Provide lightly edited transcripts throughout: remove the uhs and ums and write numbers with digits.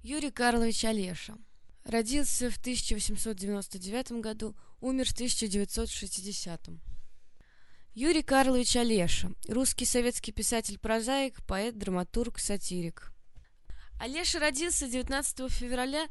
Юрий Карлович Олеша. Родился в 1899 году, умер в 1960. Юрий Карлович Олеша. Русский советский писатель-прозаик, поэт, драматург, сатирик. Олеша родился 19 февраля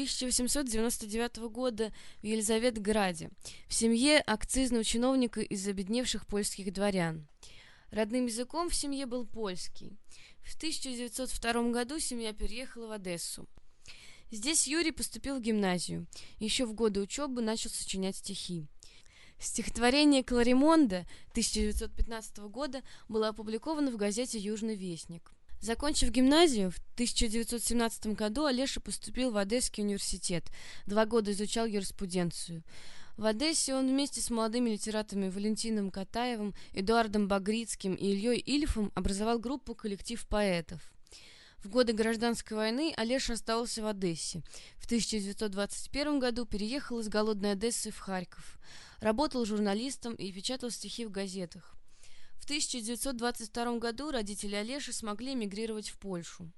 1899 года в Елизаветграде, в семье акцизного чиновника из обедневших польских дворян. Родным языком в семье был польский. В 1902 году семья переехала в Одессу. Здесь Юрий поступил в гимназию. Еще в годы учебы начал сочинять стихи. Стихотворение Кларимонда 1915 года было опубликовано в газете «Южный вестник». Закончив гимназию, в 1917 году Олеша поступил в Одесский университет. 2 года изучал юриспруденцию. В Одессе он вместе с молодыми литераторами Валентином Катаевым, Эдуардом Багрицким и Ильей Ильфом образовал группу «Коллектив поэтов». В годы Гражданской войны Олеша остался в Одессе. В 1921 году переехал из голодной Одессы в Харьков. Работал журналистом и печатал стихи в газетах. В 1922 году родители Олеши смогли эмигрировать в Польшу.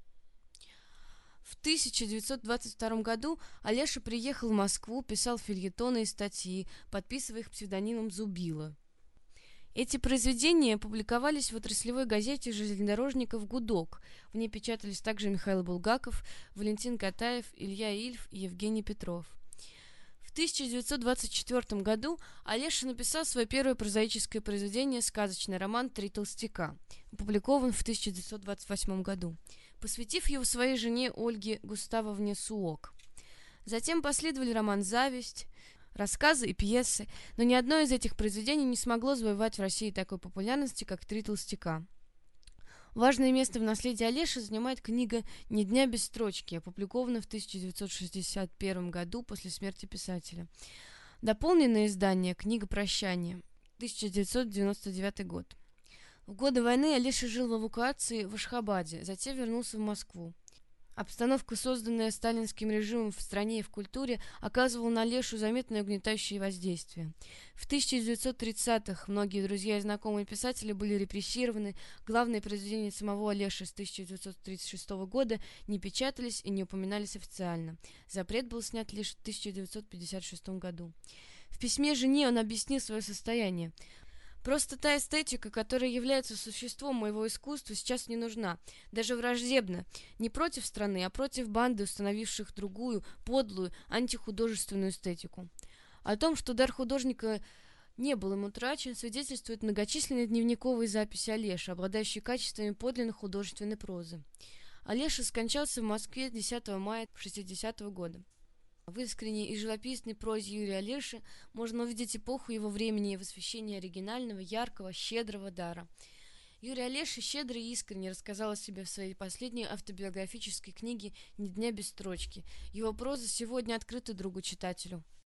В 1922 году Олеша приехал в Москву, писал фельетоны и статьи, подписывая их псевдонимом Зубила. Эти произведения публиковались в отраслевой газете железнодорожников «Гудок». В ней печатались также Михаил Булгаков, Валентин Катаев, Илья Ильф и Евгений Петров. В 1924 году Олеша написал свое первое прозаическое произведение «Сказочный роман «Три толстяка», опубликован в 1928 году, посвятив его своей жене Ольге Густавовне Суок. Затем последовали роман «Зависть», рассказы и пьесы, но ни одно из этих произведений не смогло завоевать в России такой популярности, как «Три толстяка». Важное место в наследии Олеши занимает книга «Ни дня без строчки», опубликованная в 1961 году после смерти писателя. Дополненное издание «Книга прощания», 1999 год. В годы войны Олеша жил в эвакуации в Ашхабаде, затем вернулся в Москву. Обстановка, созданная сталинским режимом в стране и в культуре, оказывала на Олешу заметное угнетающее воздействие. В 1930-х многие друзья и знакомые писатели были репрессированы, главные произведения самого Олеши с 1936 года не печатались и не упоминались официально. Запрет был снят лишь в 1956 году. В письме жене он объяснил свое состояние. «Просто та эстетика, которая является существом моего искусства, сейчас не нужна, даже враждебна, не против страны, а против банды, установивших другую, подлую, антихудожественную эстетику». О том, что дар художника не был им утрачен, свидетельствуют многочисленные дневниковые записи Олеши, обладающие качествами подлинной художественной прозы. Олеша скончался в Москве 10 мая 1960 года. В искренней и живописной прозе Юрия Олеши можно увидеть эпоху его времени и восхищение оригинального, яркого, щедрого дара. Юрий Олеша щедро и искренне рассказал о себе в своей последней автобиографической книге «Ни дня без строчки». Его проза сегодня открыта другу-читателю.